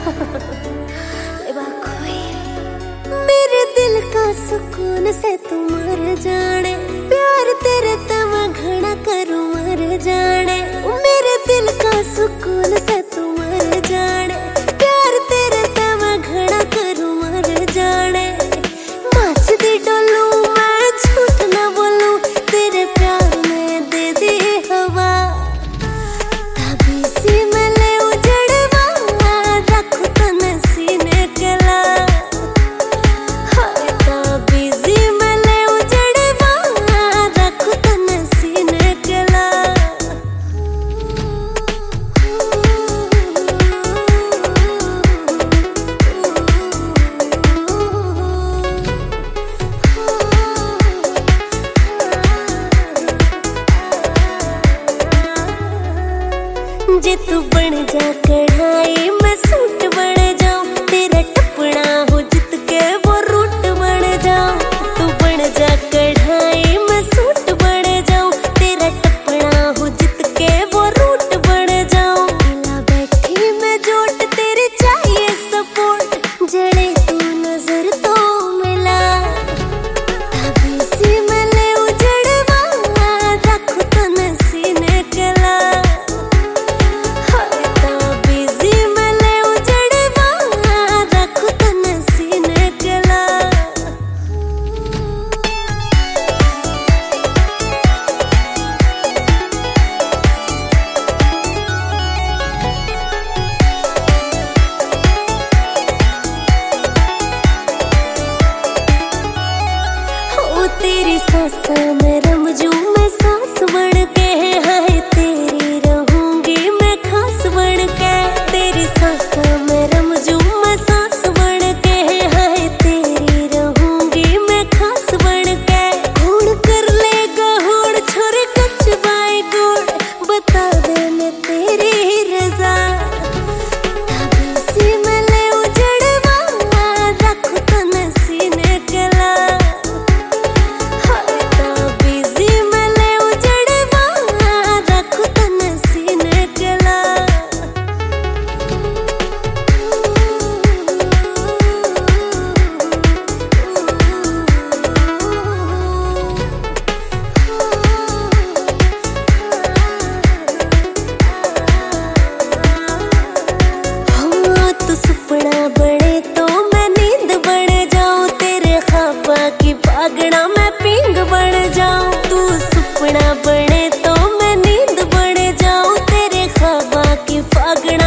मेरे दिल का सुकून से तू मर जाने, प्यार तेरे तवा घना करूं मर जाने। मेरे दिल का सुकून से तू मर जाने, प्यार तेरे तवा घना करूं मर जाने। नाच दी डोलू मैं झूठ ना बोलूं, तेरे प्यार में दे दी हवा। ताबीज़ी में ले उजड़वा, रखूं तने सीने गला। हाय ताबीज़ी में ले उजड़वा, रखूं तने सीने गला। जे तू बन जा कढ़ाई मैं सूट बन जाऊं, तेरा टपना हो जित के वो रूट बन जाऊं। तू बन जा कढ़ाई मैं सूट बन जाऊं, तेरा टपना हो जित के वो रूट बन जाऊं। मिला बैठी मैं जोट तेरे चाहिए सपोर्ट, जड़े तू नजर तो मिला। ताबीज़ी में ले उजड़वा, रखूं तने सीने गला। तेरी सांसा में रमजू मैं सांस बन के, हाय तेरी रहूंगी मैं खास बन के। तेरी सांसा में रमजू मैं सांस बन के, हाय तेरी रहूंगी मैं खास बन के। हुण कर लेगा हुण छोरे कच बाई गुड़, बता दे मैं तेरी रजा। ताबीज़ी में ले उजड़वा, रखूं तने सीने गला। सुपना बने तो मैं नींद बन जाऊं, तेरे ख्वाबा की पागड़ा मैं पींग बन जाऊं। तू सुपना बने तो मैं नींद बन जाऊं, तेरे ख्वाबा की पागड़ा